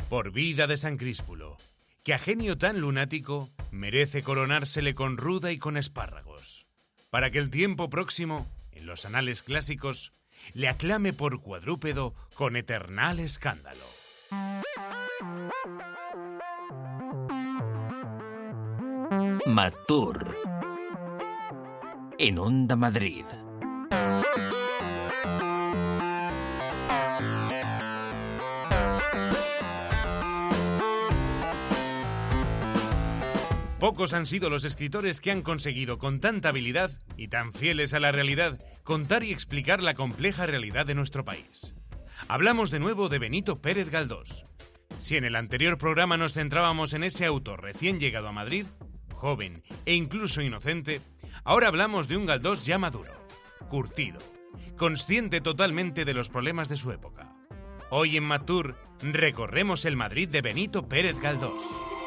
Por vida de San Críspulo, que a genio tan lunático merece coronársele con ruda y con espárragos, para que el tiempo próximo, en los anales clásicos, le aclame por cuadrúpedo con eternal escándalo. Matur en Onda Madrid. Pocos han sido los escritores que han conseguido con tanta habilidad y tan fieles a la realidad contar y explicar la compleja realidad de nuestro país. Hablamos de nuevo de Benito Pérez Galdós. Si en el anterior programa nos centrábamos en ese autor recién llegado a Madrid, joven e incluso inocente, ahora hablamos de un Galdós ya maduro, curtido, consciente totalmente de los problemas de su época. Hoy en Matur recorremos el Madrid de Benito Pérez Galdós.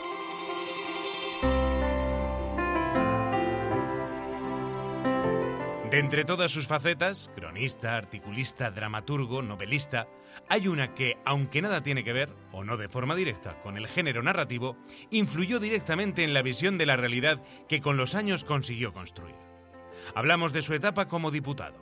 De entre todas sus facetas, cronista, articulista, dramaturgo, novelista, hay una que, aunque nada tiene que ver, o no de forma directa, con el género narrativo, influyó directamente en la visión de la realidad que con los años consiguió construir. Hablamos de su etapa como diputado.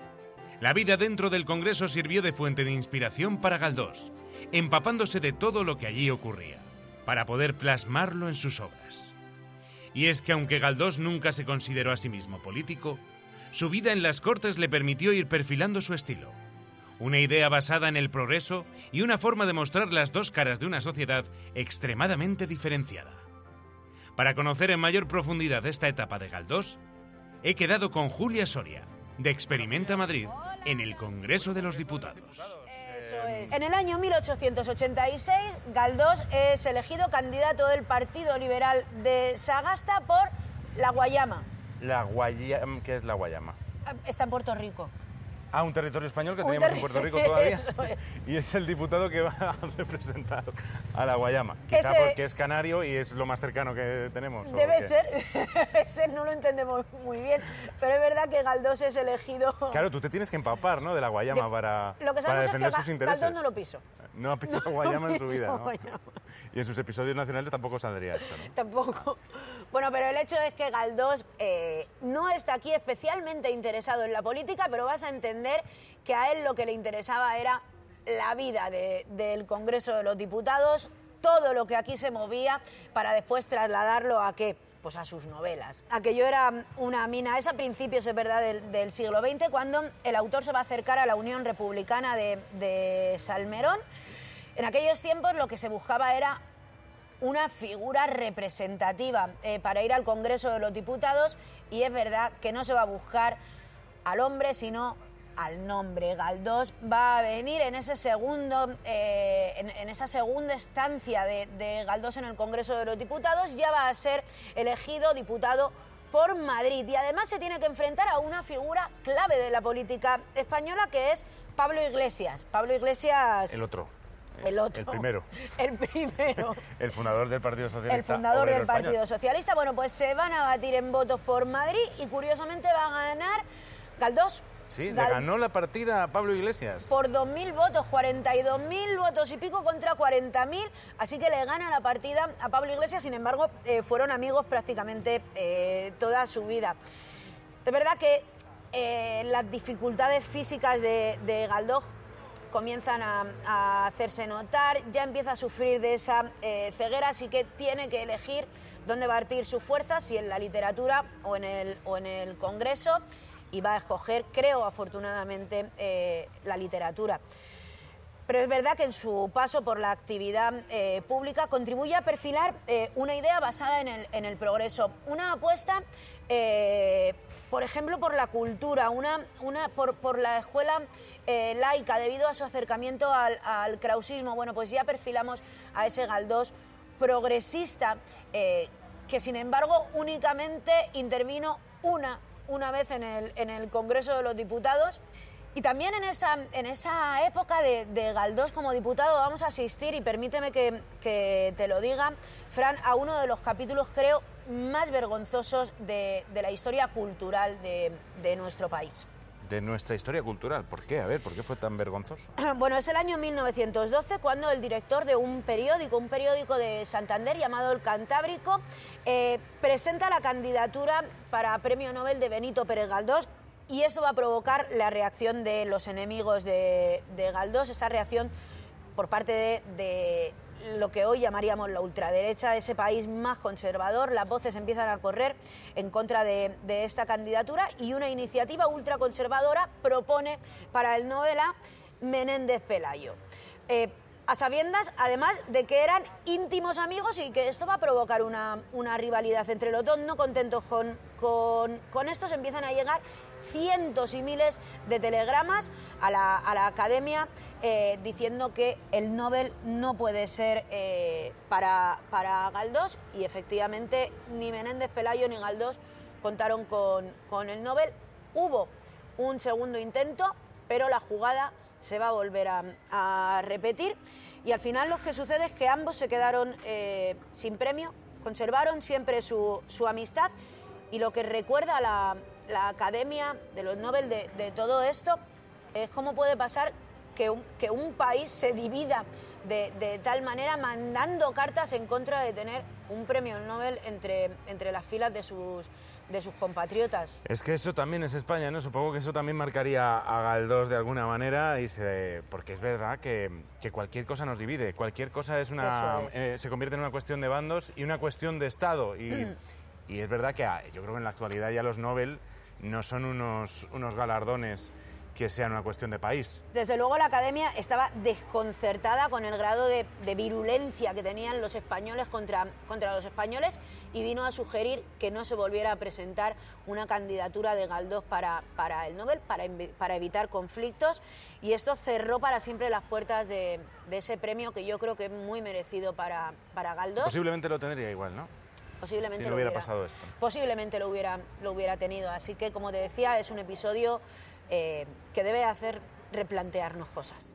La vida dentro del Congreso sirvió de fuente de inspiración para Galdós, empapándose de todo lo que allí ocurría, para poder plasmarlo en sus obras. Y es que aunque Galdós nunca se consideró a sí mismo político, su vida en las Cortes le permitió ir perfilando su estilo. Una idea basada en el progreso y una forma de mostrar las dos caras de una sociedad extremadamente diferenciada. Para conocer en mayor profundidad esta etapa de Galdós, he quedado con Julia Soria, de Experimenta Madrid, en el Congreso de los Diputados. Eso es. En el año 1886, Galdós es elegido candidato del Partido Liberal de Sagasta por La Guayama. ¿Qué es la Guayama? Está en Puerto Rico. Ah, un territorio español que teníamos en Puerto Rico todavía. Eso es. Y es el diputado que va a representar a la Guayama. Quizá porque es canario y es lo más cercano que tenemos. Debe ser, no lo entendemos muy bien. Pero es verdad que Galdós es elegido... Claro, tú te tienes que empapar, ¿no?, de la Guayama para defender sus intereses. Galdós no lo piso. No ha pisado Guayama en su vida, ¿no? Y en sus episodios nacionales tampoco saldría esto, ¿no? Tampoco. Bueno, pero el hecho es que Galdós no está aquí especialmente interesado en la política, pero vas a entender que a él lo que le interesaba era la vida del Congreso de los Diputados, todo lo que aquí se movía, para después trasladarlo a ¿qué? Pues a sus novelas. Aquello era una mina, es a principios, es verdad, del siglo XX, cuando el autor se va a acercar a la Unión Republicana de Salmerón. En aquellos tiempos lo que se buscaba era una figura representativa para ir al Congreso de los Diputados, y es verdad que no se va a buscar al hombre, sino al nombre. Galdós va a venir en ese segundo, en esa segunda estancia de Galdós en el Congreso de los Diputados, ya va a ser elegido diputado por Madrid, y además se tiene que enfrentar a una figura clave de la política española, que es Pablo Iglesias. Pablo Iglesias... El otro. El primero. El primero. El fundador del Partido Socialista. El fundador del Partido Español. Socialista. Bueno, pues se van a batir en votos por Madrid y curiosamente va a ganar Galdós. Sí, le ganó la partida a Pablo Iglesias. Por 2.000 votos, 42.000 votos y pico contra 40.000, así que le gana la partida a Pablo Iglesias. Sin embargo, fueron amigos prácticamente toda su vida. De verdad que las dificultades físicas de Galdós comienzan a hacerse notar, ya empieza a sufrir de esa ceguera, así que tiene que elegir dónde vertir sus fuerzas, si en la literatura o en el Congreso, y va a escoger, creo, afortunadamente, la literatura. Pero es verdad que en su paso por la actividad pública contribuye a perfilar una idea basada en el progreso, una apuesta, por ejemplo, por la cultura, por la escuela laica, debido a su acercamiento al krausismo. Bueno, pues ya perfilamos a ese Galdós progresista, que sin embargo únicamente intervino una vez en el Congreso de los Diputados. Y también en esa época de Galdós como diputado vamos a asistir, y permíteme que te lo diga, Fran, a uno de los capítulos, creo, más vergonzosos de la historia cultural de nuestro país. de nuestra historia cultural. ¿Por qué? A ver, ¿por qué fue tan vergonzoso? Bueno, es el año 1912 cuando el director de un periódico de Santander llamado El Cantábrico, presenta la candidatura para Premio Nobel de Benito Pérez Galdós, y esto va a provocar la reacción de los enemigos de Galdós, esta reacción por parte de lo que hoy llamaríamos la ultraderecha de ese país más conservador. Las voces empiezan a correr en contra de esta candidatura, y una iniciativa ultraconservadora propone para el Nobel a Menéndez Pelayo. A sabiendas, además, de que eran íntimos amigos y que esto va a provocar una rivalidad entre los dos. No contentos con esto, se empiezan a llegar cientos y miles de telegramas a la academia diciendo que el Nobel no puede ser para Galdós, y efectivamente ni Menéndez Pelayo ni Galdós contaron con el Nobel. Hubo un segundo intento, pero la jugada se va a volver a repetir, y al final lo que sucede es que ambos se quedaron sin premio, conservaron siempre su amistad, y lo que recuerda la Academia de los Nobel de todo esto es cómo puede pasar que un país se divida de tal manera, mandando cartas en contra de tener un premio Nobel entre las filas de sus compatriotas. Es que eso también es España, ¿no? Supongo que eso también marcaría a Galdós de alguna manera, porque es verdad que cualquier cosa nos divide, cualquier cosa se convierte en una cuestión de bandos y una cuestión de Estado. Y es verdad que yo creo que en la actualidad ya los Nobel no son unos galardones que sean una cuestión de país. Desde luego la Academia estaba desconcertada con el grado de virulencia que tenían los españoles contra los españoles, y vino a sugerir que no se volviera a presentar una candidatura de Galdós para el Nobel, para evitar conflictos, y esto cerró para siempre las puertas de ese premio, que yo creo que es muy merecido para Galdós. Posiblemente lo tendría igual, ¿no? Posiblemente si no hubiera pasado esto. Posiblemente lo hubiera tenido. Así que, como te decía, es un episodio que debe hacer replantearnos cosas.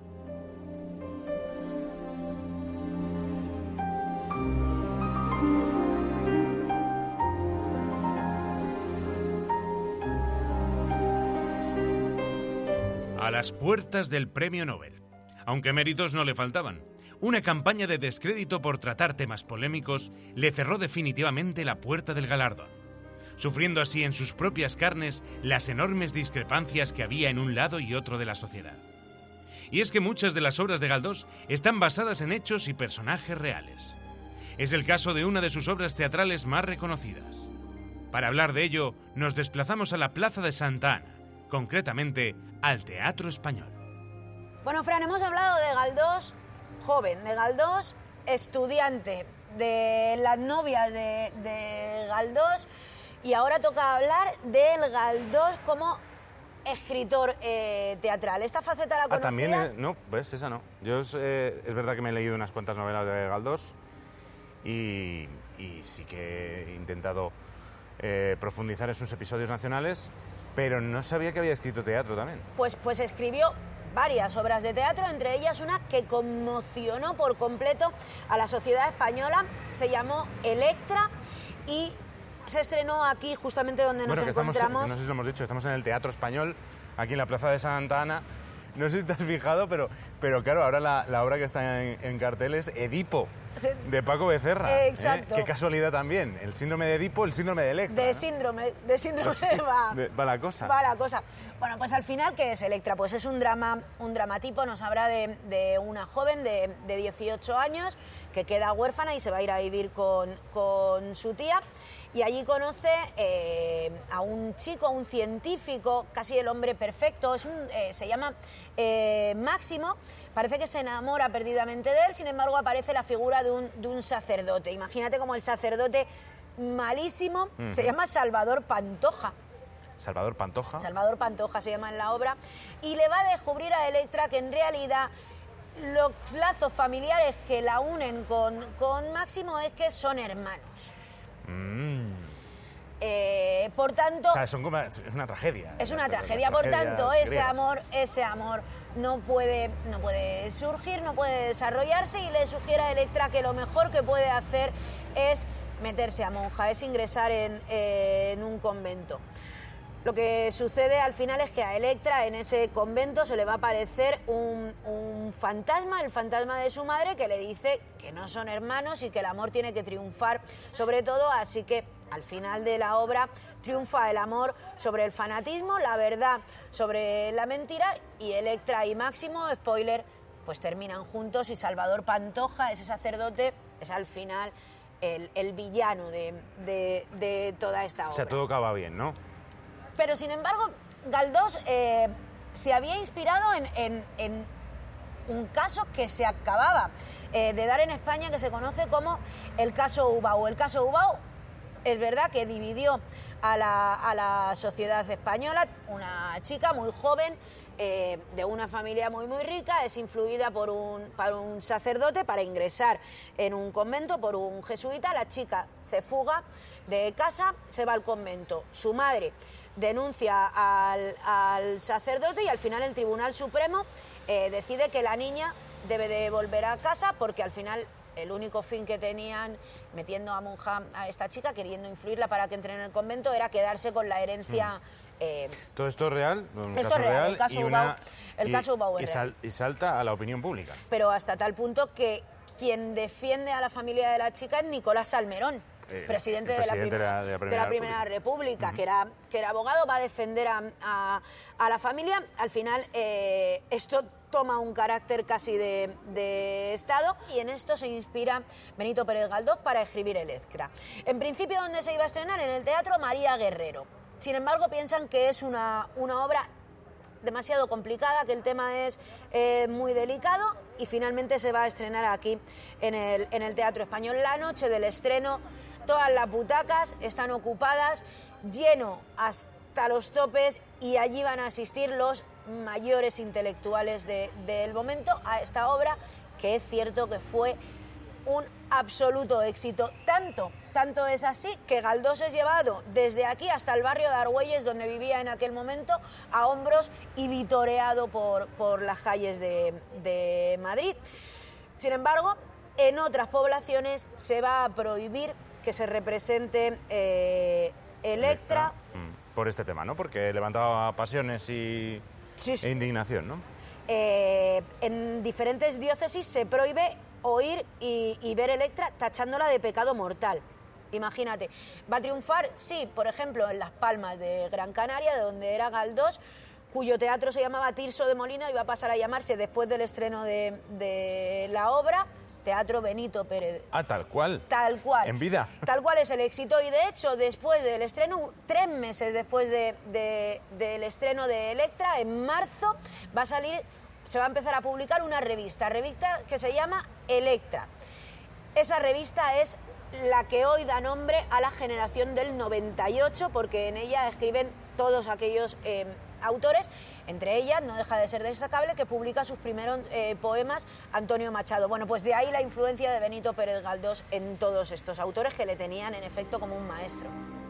A las puertas del Premio Nobel. Aunque méritos no le faltaban, una campaña de descrédito por tratar temas polémicos le cerró definitivamente la puerta del galardón, sufriendo así en sus propias carnes las enormes discrepancias que había en un lado y otro de la sociedad. Y es que muchas de las obras de Galdós están basadas en hechos y personajes reales. Es el caso de una de sus obras teatrales más reconocidas. Para hablar de ello, nos desplazamos a la Plaza de Santa Ana, concretamente al Teatro Español. Bueno, Fran, hemos hablado de Galdós joven, de Galdós estudiante, de las novias de Galdós, y ahora toca hablar del Galdós como escritor teatral. ¿Esta faceta la conocías? También, no, pues esa no. Yo es verdad que me he leído unas cuantas novelas de Galdós y sí que he intentado profundizar en sus episodios nacionales, pero no sabía que había escrito teatro también. Pues escribió varias obras de teatro, entre ellas una que conmocionó por completo a la sociedad española, se llamó Electra, y se estrenó aquí justamente donde nos encontramos. No sé si lo hemos dicho, estamos en el Teatro Español, aquí en la Plaza de Santa Ana. No sé si te has fijado, pero claro, ahora la obra que está en cartel es Edipo, de Paco Becerra. Exacto. Qué casualidad también. El síndrome de Edipo, el síndrome de Electra. De síndrome va la cosa. Va la cosa. Bueno, pues al final, ¿qué es Electra? Pues es un dramatipo, nos habla de una joven de 18 años que queda huérfana y se va a ir a vivir con su tía. Y allí conoce a un chico, a un científico, casi el hombre perfecto, se llama Máximo. Parece que se enamora perdidamente de él, sin embargo aparece la figura de un sacerdote. Imagínate como el sacerdote malísimo, se llama Salvador Pantoja. Salvador Pantoja. Salvador Pantoja se llama en la obra, y le va a descubrir a Electra que en realidad los lazos familiares que la unen con Máximo es que son hermanos. Por tanto, o sea, es una tragedia. Es una tragedia, por tanto, ese amor no puede surgir, no puede desarrollarse, y le sugiere a Electra que lo mejor que puede hacer es meterse a monja, es ingresar en un convento. Lo que sucede al final es que a Electra en ese convento se le va a aparecer un fantasma, el fantasma de su madre, que le dice que no son hermanos y que el amor tiene que triunfar sobre todo, así que al final de la obra triunfa el amor sobre el fanatismo, la verdad sobre la mentira, y Electra y Máximo, spoiler, pues terminan juntos, y Salvador Pantoja, ese sacerdote, es al final el villano de toda esta obra. O sea, todo acaba bien, ¿no? Pero, sin embargo, Galdós se había inspirado en un caso que se acababa de dar en España, que se conoce como el caso Ubau. El caso Ubau es verdad que dividió a la sociedad española. Una chica muy joven, de una familia muy rica, es influida por un sacerdote para ingresar en un convento por un jesuita. La chica se fuga de casa, se va al convento. Su madre denuncia al sacerdote y al final el Tribunal Supremo decide que la niña debe de volver a casa, porque al final el único fin que tenían metiendo a monja a esta chica, queriendo influirla para que entre en el convento, era quedarse con la herencia. ¿Todo esto es real? Esto es real, el caso Ubau es real. Y salta a la opinión pública. Pero hasta tal punto que quien defiende a la familia de la chica es Nicolás Salmerón, presidente de la Primera República, que era abogado, va a defender a la familia. Al final esto toma un carácter casi de Estado, y en esto se inspira Benito Pérez Galdós para escribir Electra. En principio, ¿dónde se iba a estrenar? En el Teatro María Guerrero. Sin embargo, piensan que es una obra demasiado complicada, que el tema es muy delicado, y finalmente se va a estrenar aquí en el Teatro Español. La noche del estreno, todas las butacas están ocupadas, lleno hasta los topes, y allí van a asistir los mayores intelectuales del momento a esta obra, que es cierto que fue un absoluto éxito. Tanto es así que Galdós es llevado desde aquí hasta el barrio de Argüelles, donde vivía en aquel momento, a hombros y vitoreado por las calles de Madrid. Sin embargo, en otras poblaciones se va a prohibir que se represente Electra. Por este tema, ¿no? Porque levantaba pasiones e indignación, ¿no? En diferentes diócesis se prohíbe oír y ver Electra, tachándola de pecado mortal. Imagínate, ¿va a triunfar? Sí, por ejemplo, en Las Palmas de Gran Canaria, de donde era Galdós, cuyo teatro se llamaba Tirso de Molina, y va a pasar a llamarse, después del estreno de la obra, Teatro Benito Pérez. Ah, tal cual. Tal cual. En vida. Tal cual es el éxito. Y de hecho, después del estreno, 3 meses después del estreno de Electra, en marzo, se va a empezar a publicar una revista que se llama Electra. Esa revista es la que hoy da nombre a la generación del 98, porque en ella escriben todos aquellos autores, entre ellas no deja de ser destacable que publica sus primeros poemas Antonio Machado. Bueno, pues de ahí la influencia de Benito Pérez Galdós en todos estos autores, que le tenían en efecto como un maestro.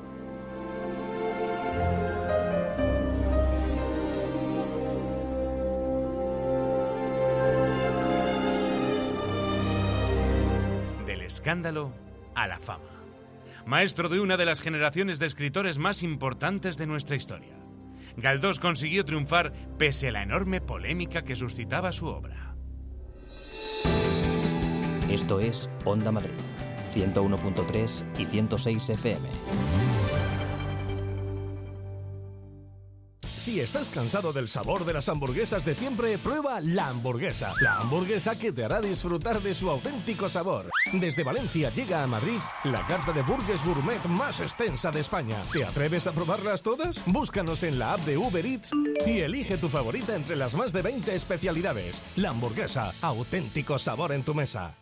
Del escándalo a la fama. Maestro de una de las generaciones de escritores más importantes de nuestra historia, Galdós consiguió triunfar pese a la enorme polémica que suscitaba su obra. Esto es Onda Madrid, 101.3 y 106 FM. Si estás cansado del sabor de las hamburguesas de siempre, prueba La Hamburguesa. La hamburguesa que te hará disfrutar de su auténtico sabor. Desde Valencia llega a Madrid la carta de burgers gourmet más extensa de España. ¿Te atreves a probarlas todas? Búscanos en la app de Uber Eats y elige tu favorita entre las más de 20 especialidades. La Hamburguesa, auténtico sabor en tu mesa.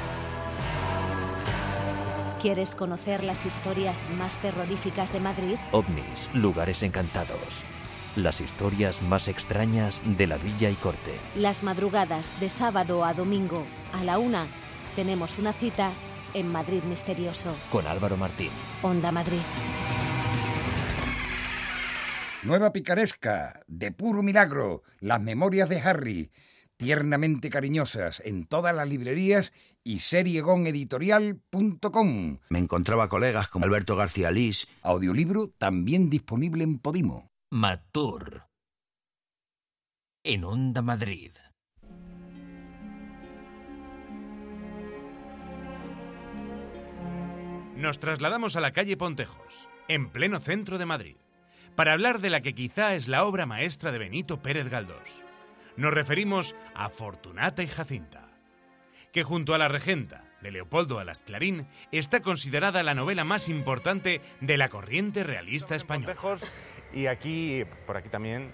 ¿Quieres conocer las historias más terroríficas de Madrid? OVNIs, lugares encantados. Las historias más extrañas de la Villa y Corte. Las madrugadas de sábado a domingo a la 1 tenemos una cita en Madrid Misterioso. Con Álvaro Martín. Onda Madrid. Nueva picaresca, de puro milagro, Las Memorias de Harry. tiernamente cariñosas en todas las librerías y seriegoneditorial.com. Me encontraba colegas como Alberto García Lís. Audiolibro también disponible en Podimo. Matur. En Onda Madrid. Nos trasladamos a la calle Pontejos, en pleno centro de Madrid, para hablar de la que quizá es la obra maestra de Benito Pérez Galdós. Nos referimos a Fortunata y Jacinta, que junto a La Regenta, de Leopoldo Alas Clarín, está considerada la novela más importante de la corriente realista española. Pontejos, y aquí, por aquí también,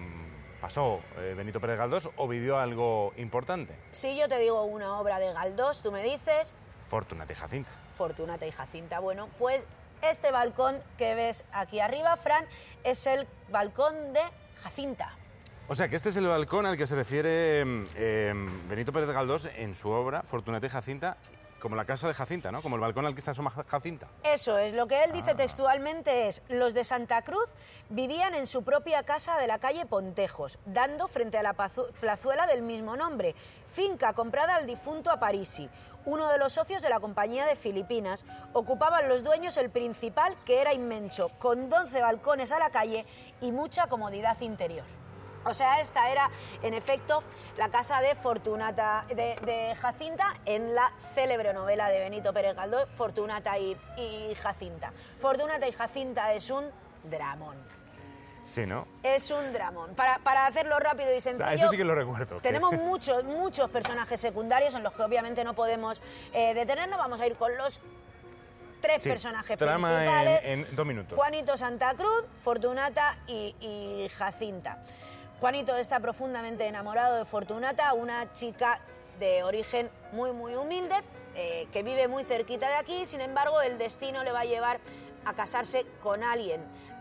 pasó Benito Pérez Galdós o vivió algo importante. Si yo te digo una obra de Galdós, tú me dices... Fortunata y Jacinta. Fortunata y Jacinta. Bueno, pues este balcón que ves aquí arriba, Fran, es el balcón de Jacinta. O sea, que este es el balcón al que se refiere Benito Pérez Galdós en su obra Fortunata y Jacinta, como la casa de Jacinta, ¿no? Como el balcón al que se asoma Jacinta. Eso es, lo que él dice textualmente es: los de Santa Cruz vivían en su propia casa de la calle Pontejos, dando frente a la plazuela del mismo nombre, finca comprada al difunto Aparici. Uno de los socios de la compañía de Filipinas. Ocupaban los dueños el principal, que era inmenso, con 12 balcones a la calle y mucha comodidad interior. O sea, esta era, en efecto, la casa de Fortunata, de Jacinta, en la célebre novela de Benito Pérez Galdós, Fortunata y Jacinta. Fortunata y Jacinta es un dramón. Sí, ¿no? Es un dramón. Para hacerlo rápido y sencillo... Eso sí que lo recuerdo. Tenemos muchos personajes secundarios en los que obviamente no podemos detenernos. Vamos a ir con los tres personajes principales. En 2 minutos. Juanito Santa Cruz, Fortunata y Jacinta. Juanito está profundamente enamorado de Fortunata, una chica de origen muy humilde, que vive muy cerquita de aquí. Sin embargo, el destino le va a llevar a casarse con alguien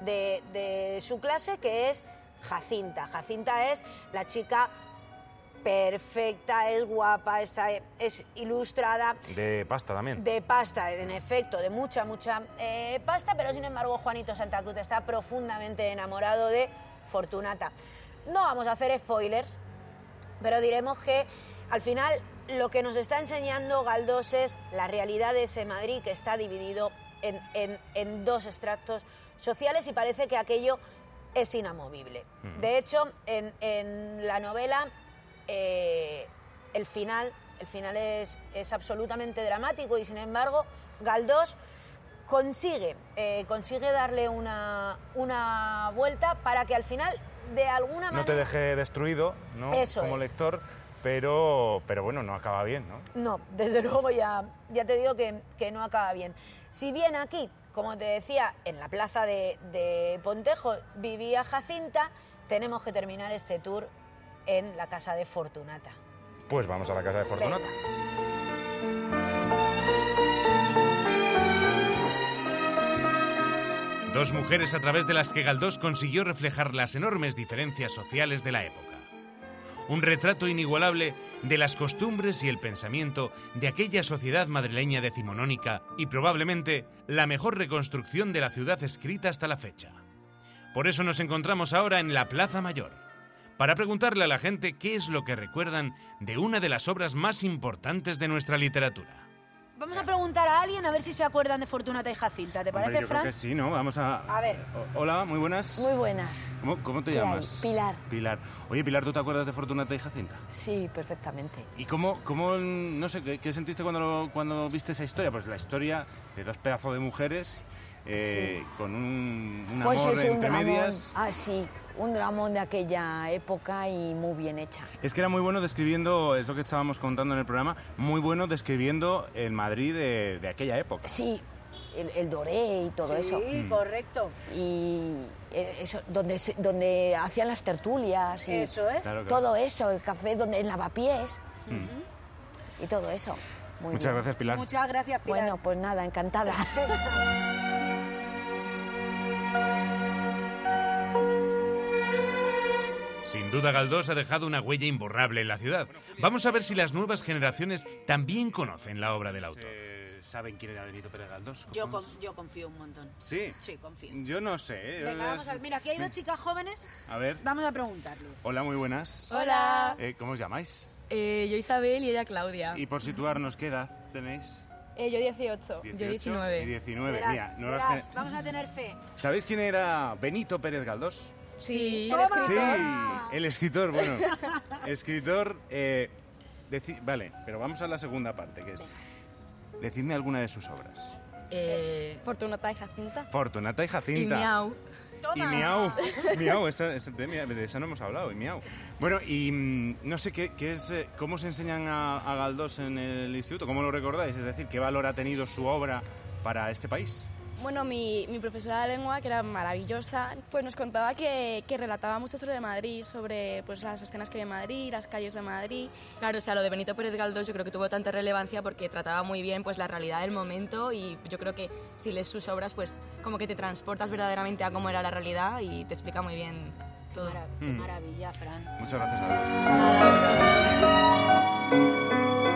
de su clase, que es Jacinta. Jacinta es la chica perfecta, es guapa, es ilustrada. De pasta también. De pasta, en efecto, de mucha pasta, pero sin embargo Juanito Santa Cruz está profundamente enamorado de Fortunata. No vamos a hacer spoilers, pero diremos que al final lo que nos está enseñando Galdós es la realidad de ese Madrid que está dividido en dos estratos sociales, y parece que aquello es inamovible. De hecho, en la novela el final es absolutamente dramático, y sin embargo Galdós consigue darle una vuelta para que al final, de alguna manera... No te deje destruido, ¿no? Eso como es. lector, pero bueno, no acaba bien, ¿no? No, desde luego ya te digo que no acaba bien. Si bien aquí, como te decía, en la plaza de Pontejos vivía Jacinta, tenemos que terminar este tour en la casa de Fortunata. Pues vamos a la casa de Fortunata. Venga. Dos mujeres a través de las que Galdós consiguió reflejar las enormes diferencias sociales de la época. Un retrato inigualable de las costumbres y el pensamiento de aquella sociedad madrileña decimonónica, y probablemente la mejor reconstrucción de la ciudad escrita hasta la fecha. Por eso nos encontramos ahora en la Plaza Mayor, para preguntarle a la gente qué es lo que recuerdan de una de las obras más importantes de nuestra literatura. Vamos a preguntar a alguien a ver si se acuerdan de Fortunata y Jacinta. ¿Te parece, Yo Fran? creo que sí, ¿no? Vamos a... A ver. Hola, muy buenas. Muy buenas. ¿Cómo te ¿Qué llamas? hay? Pilar. Pilar. Oye, Pilar, ¿tú te acuerdas de Fortunata y Jacinta? Sí, perfectamente. ¿Y cómo no sé, qué sentiste cuando viste esa historia? Pues la historia de dos pedazos de mujeres con un Pues amor es un entre dramón. medias. Ah, sí, un dramón de aquella época y muy bien hecha. Es que era muy bueno describiendo, es lo que estábamos contando en el programa, muy bueno describiendo el Madrid de aquella época. Sí, el Doré y todo eso. Sí, correcto. Y eso, donde hacían las tertulias. Y Eso es. Claro. todo eso, el café donde el lavapiés. Y todo eso. Muy Muchas bien. gracias, Pilar. Muchas gracias, Pilar. Bueno, pues nada, encantada. Sin duda, Galdós ha dejado una huella imborrable en la ciudad. Vamos a ver si las nuevas generaciones también conocen la obra del autor. saben quién era Benito Pérez Galdós? Yo confío un montón. ¿Sí? Sí, confío. Yo no sé. Venga, vamos a ver. Mira, aquí hay dos chicas jóvenes. A ver. Vamos a preguntarles. Hola, muy buenas. Hola. ¿Cómo os llamáis? Yo Isabel y ella Claudia. Y por situarnos, ¿qué edad tenéis? Yo 18. 18 Yo 19. Y 19. Verás, Mira, no verás, vamos a tener fe. ¿Sabéis quién era Benito Pérez Galdós? Sí, ¡Toma! Sí, el escritor, bueno. Escritor... vale, pero vamos a la segunda parte, que es... Decidme alguna de sus obras. Fortunata y Jacinta. Fortunata y Y Jacinta. Miau. Y Miau. Miau, de esa no hemos hablado, y Miau. Bueno, y no sé qué es, cómo se enseñan a Galdós en el instituto, ¿cómo lo recordáis? Es decir, ¿qué valor ha tenido su obra para este país? Bueno, mi profesora de lengua, que era maravillosa, pues nos contaba que relataba mucho sobre Madrid, sobre pues, las escenas que hay en Madrid, las calles de Madrid. Claro, o sea, lo de Benito Pérez Galdós yo creo que tuvo tanta relevancia porque trataba muy bien pues la realidad del momento y yo creo que si lees sus obras pues como que te transportas verdaderamente a cómo era la realidad y te explica muy bien todo. Qué maravilla, Fran. Muchas gracias a vos.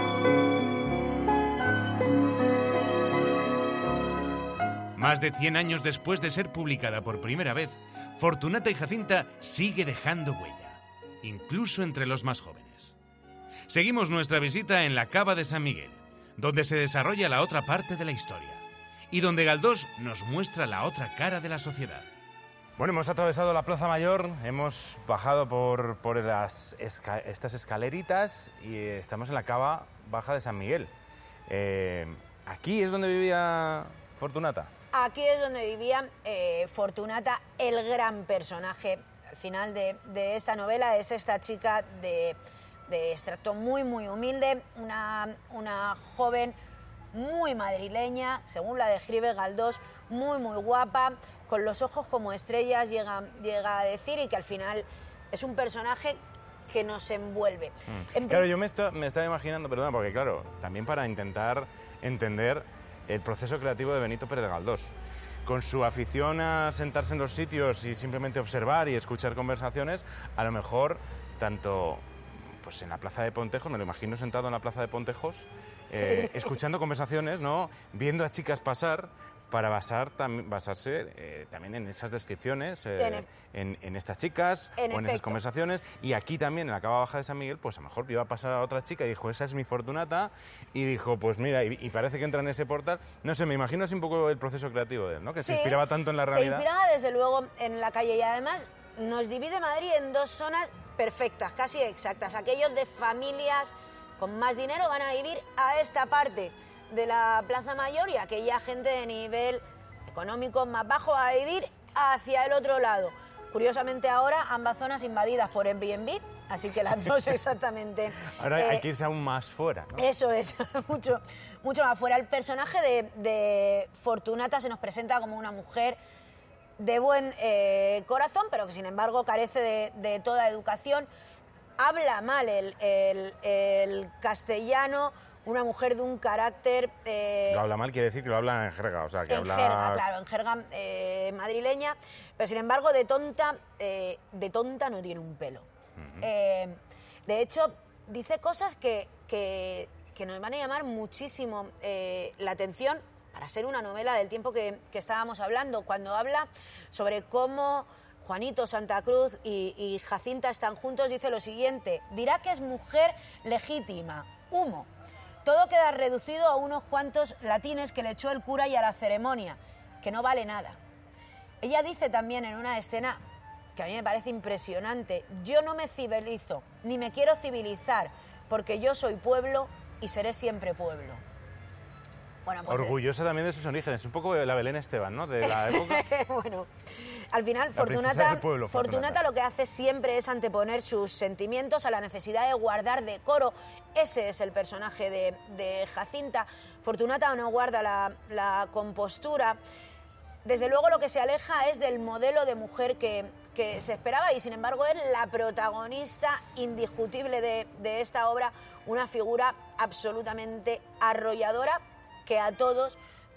Más de 100 años después de ser publicada por primera vez, Fortunata y Jacinta sigue dejando huella, incluso entre los más jóvenes. Seguimos nuestra visita en la Cava de San Miguel, donde se desarrolla la otra parte de la historia, y donde Galdós nos muestra la otra cara de la sociedad. Bueno, hemos atravesado la Plaza Mayor, hemos bajado por estas escaleritas y estamos en la Cava Baja de San Miguel. ¿Aquí es donde vivía Fortunata? Aquí es donde vivía Fortunata, el gran personaje al final de esta novela. Es esta chica de extracto muy, muy humilde, una joven muy madrileña, según la describe Galdós, muy, muy guapa, con los ojos como estrellas, llega a decir, y que al final es un personaje que nos envuelve. Claro, yo me estaba imaginando, perdona, porque claro, también para intentar entender el proceso creativo de Benito Pérez Galdós. Con su afición a sentarse en los sitios y simplemente observar y escuchar conversaciones, a lo mejor tanto pues en la Plaza de Pontejos, me lo imagino sentado en la Plaza de Pontejos, escuchando conversaciones, ¿no? Viendo a chicas pasar, para basarse también en esas descripciones, en estas chicas o en esas conversaciones. Y aquí también, en la Cava Baja de San Miguel, pues a lo mejor iba a pasar a otra chica y dijo, esa es mi Fortunata, y dijo, pues mira, y parece que entra en ese portal. No sé, me imagino así un poco el proceso creativo de él, ¿no? Que se inspiraba tanto en la realidad. Se inspiraba desde luego en la calle, y además nos divide Madrid en dos zonas perfectas, casi exactas. Aquellos de familias con más dinero van a vivir a esta parte de la Plaza Mayor, y aquella gente de nivel económico más bajo va a vivir hacia el otro lado. Curiosamente ahora ambas zonas invadidas por Airbnb, así que las dos exactamente. Ahora hay que irse aún más fuera, ¿no? Eso es, mucho más fuera. El personaje de Fortunata se nos presenta como una mujer de buen corazón, pero que sin embargo carece de toda educación. Habla mal el castellano, una mujer de un carácter... Lo habla mal quiere decir que lo habla en jerga, o sea, que habla... jerga, claro, en jerga madrileña, pero sin embargo de tonta no tiene un pelo. De hecho, dice cosas que nos van a llamar muchísimo la atención para ser una novela del tiempo que estábamos hablando, cuando habla sobre cómo Juanito, Santa Cruz y Jacinta están juntos. Dice lo siguiente: dirá que es mujer legítima, humo. Todo queda reducido a unos cuantos latines que le echó el cura y a la ceremonia, que no vale nada. Ella dice también en una escena que a mí me parece impresionante: yo no me civilizo, ni me quiero civilizar, porque yo soy pueblo y seré siempre pueblo. Bueno, pues, orgullosa también de sus orígenes, un poco de la Belén Esteban, ¿no? De la época. Bueno, al final Fortunata lo que hace siempre es anteponer sus sentimientos a la necesidad de guardar decoro. Ese es el personaje de Jacinta. Fortunata no guarda la compostura. Desde luego lo que se aleja es del modelo de mujer que se esperaba, y sin embargo es la protagonista indiscutible de esta obra, una figura absolutamente arrolladora que a todos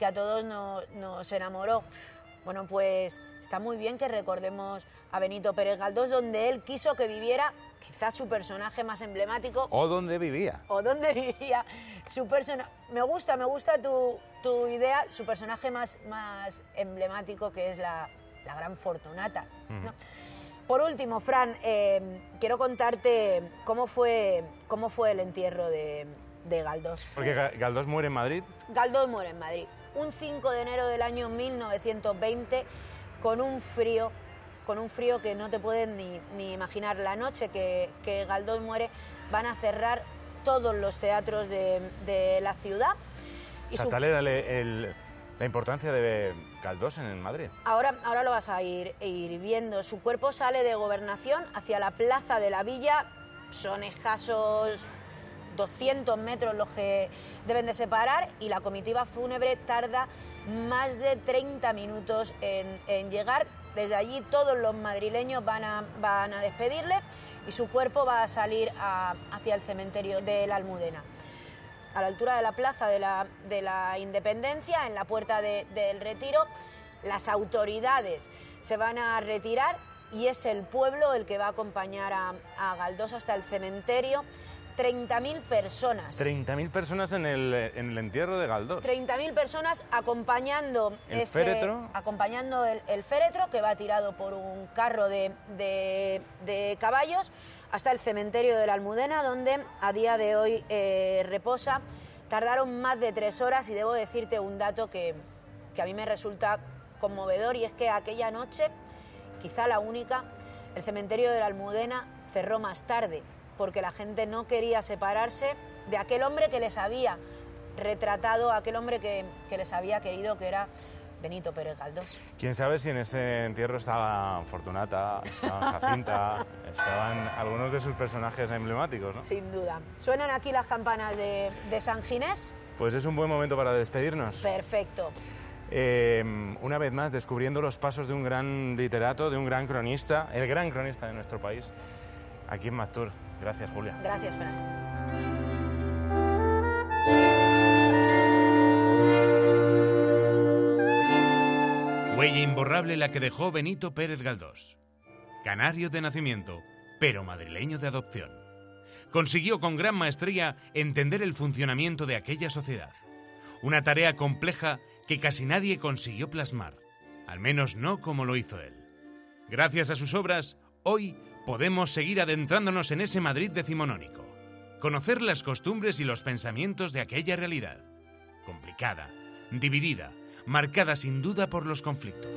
nos enamoró. Bueno, pues está muy bien que recordemos a Benito Pérez Galdós, donde él quiso que viviera quizás su personaje más emblemático. O dónde vivía. O dónde vivía. Su me gusta tu idea, su personaje más emblemático, que es la gran Fortunata, ¿no? Por último, Fran, quiero contarte cómo fue el entierro de Galdós. Porque Galdós muere en Madrid. Galdós muere en Madrid. Un 5 de enero del año 1920, con un frío que no te puedes ni imaginar. La noche que Galdós muere, van a cerrar todos los teatros de la ciudad. Y tal era la importancia de Galdós en Madrid. Ahora lo vas a ir viendo. Su cuerpo sale de Gobernación hacia la plaza de la Villa. Son escasos 200 metros los que deben de separar, y la comitiva fúnebre tarda más de 30 minutos en llegar. Desde allí todos los madrileños van a despedirle, y su cuerpo va a salir hacia el cementerio de la Almudena. A la altura de la plaza de la Independencia, en la puerta del Retiro, las autoridades se van a retirar, y es el pueblo el que va a acompañar a Galdós hasta el cementerio. 30.000 personas. 30.000 personas en el entierro de Galdós. 30.000 personas acompañando el féretro. Acompañando el féretro, que va tirado por un carro de caballos, hasta el cementerio de la Almudena, donde a día de hoy reposa. Tardaron más de 3 horas, y debo decirte un dato que a mí me resulta conmovedor, y es que aquella noche, quizá la única, el cementerio de la Almudena cerró más tarde, porque la gente no quería separarse de aquel hombre que les había retratado, aquel hombre que les había querido, que era Benito Pérez Galdós. ¿Quién sabe si en ese entierro estaba Fortunata, estaba Jacinta, estaban algunos de sus personajes emblemáticos, ¿no? Sin duda. ¿Suenan aquí las campanas de San Ginés? Pues es un buen momento para despedirnos. Perfecto. Una vez más, descubriendo los pasos de un gran literato, de un gran cronista, el gran cronista de nuestro país, aquí en MADtour. Gracias, Julia. Gracias, Fran. Huella imborrable la que dejó Benito Pérez Galdós. Canario de nacimiento, pero madrileño de adopción. Consiguió con gran maestría entender el funcionamiento de aquella sociedad. Una tarea compleja que casi nadie consiguió plasmar, al menos no como lo hizo él. Gracias a sus obras, hoy podemos seguir adentrándonos en ese Madrid decimonónico, conocer las costumbres y los pensamientos de aquella realidad, complicada, dividida, marcada sin duda por los conflictos.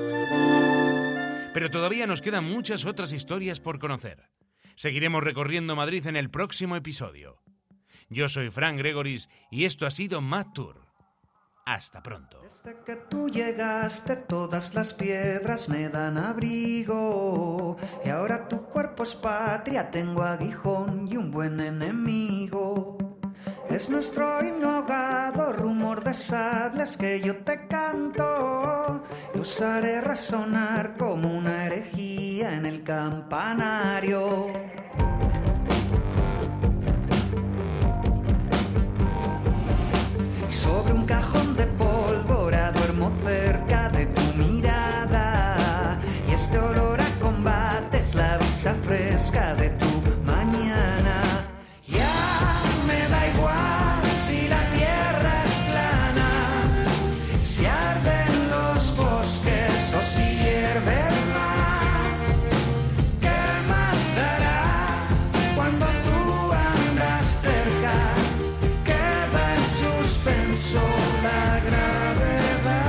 Pero todavía nos quedan muchas otras historias por conocer. Seguiremos recorriendo Madrid en el próximo episodio. Yo soy Fran Gregoris y esto ha sido MADtour. Hasta pronto. Desde que tú llegaste, todas las piedras me dan abrigo. Y ahora tu cuerpo es patria, tengo aguijón y un buen enemigo. Es nuestro himno ahogado, rumor de sables que yo te canto. Los haré resonar como una herejía en el campanario. Sobre un cajón de pólvora duermo cerca de tu mirada, y este olor a combate es la brisa fresca de tu mañana. Ya me da igual si la tierra es plana, si arden los bosques o si hierve el mar. ¿Qué más dará cuando tú andas cerca? Queda en suspenso la gravedad.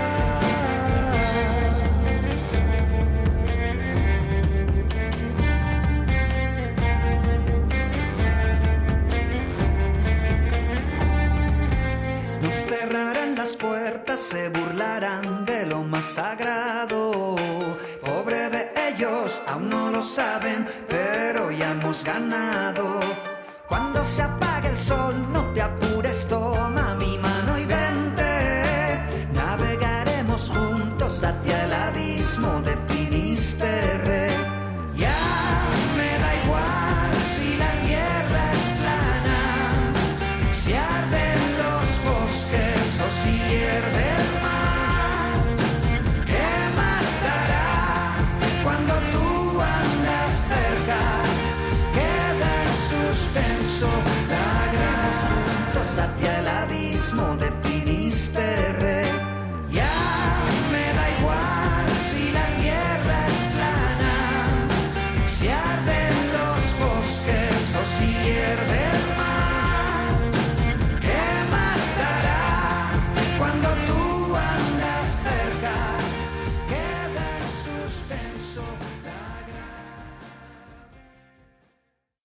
Nos cerrarán las puertas, se burlarán de lo más sagrado. Pobre de ellos, aún no lo saben, pero ya hemos ganado. Cuando se apague el sol, no te apures, toma mi mano y vente. Navegaremos juntos hacia el abismo de Finisterre. Ya me da igual si la tierra es plana, si arden los bosques o si hierve el mar. ¿Qué más dará cuando tú andas cerca? La gran juntos hacia el abismo definiste.